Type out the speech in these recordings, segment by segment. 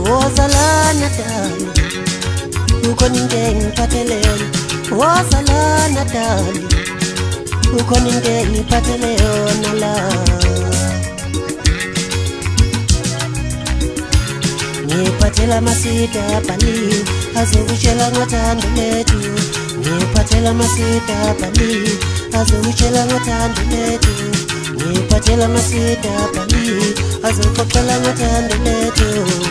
wozalana dali ukhona into engiphatheleyo wozalana dali ukhona into engiphatheleyo nala ngiphathela amasida abhaliwe azokutshela ngothando lethu ngiphathela amasida abhaliwe azokutshela ngothando lethu ngiphathela amasida abhaliwe azokuxoxela ngothando lethu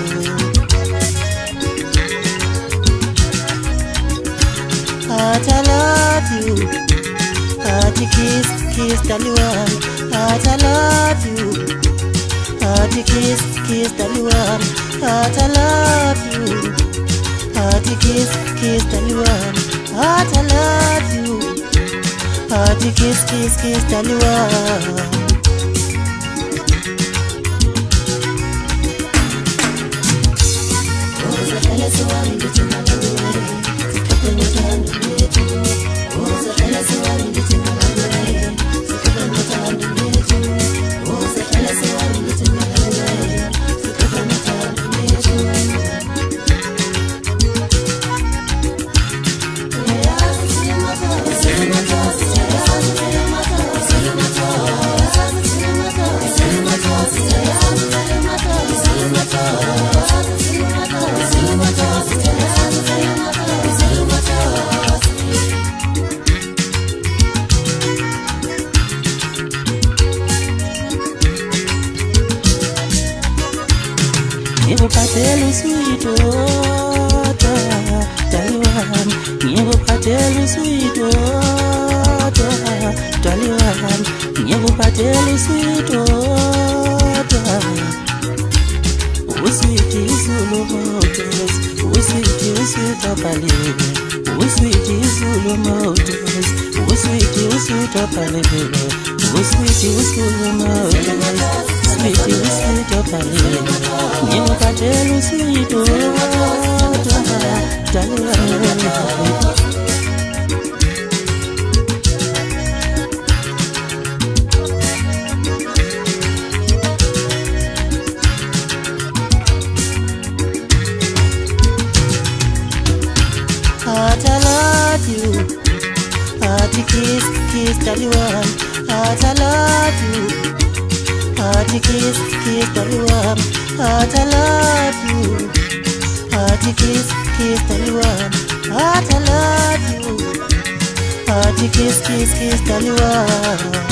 I love you Ati kiss kiss daliwan I love you Ati kiss kiss daliwan I love you Ati kiss kiss daliwan I love you Ati kiss kiss kiss daliwan Ngikuphathela uswito daliwan ngikuphathela uswito daliwan ngikuphathela uswito uswiti Zulu Motors uswiti uswito bhaliwe uswiti Zulu Motors uswiti uswito bhaliwe uswiti Zulu Motors uswiti uswito bhaliwe ngikuphathela uswito daliwan I love you Ati kiss kiss daliwan I love you Ati kiss kiss daliwan I love you Ati kiss kiss daliwan I love you Ati kiss kiss kiss daliwan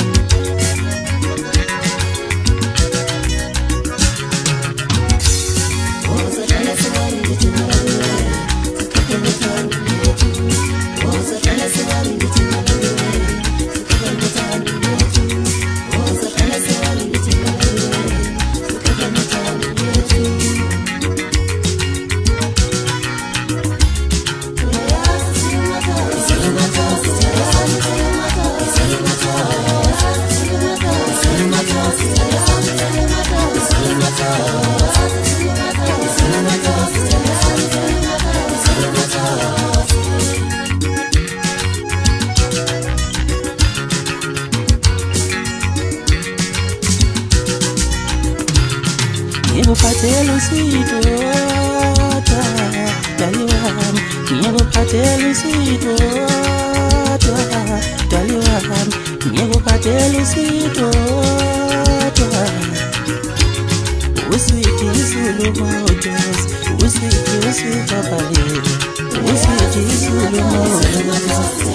ngikuphathela uswito daliwan ngikuphathela uswito daliwan ngikuphathela uswito uswiti Zulu Motors uswiti uswito bhaliwe uswiti Zulu Motors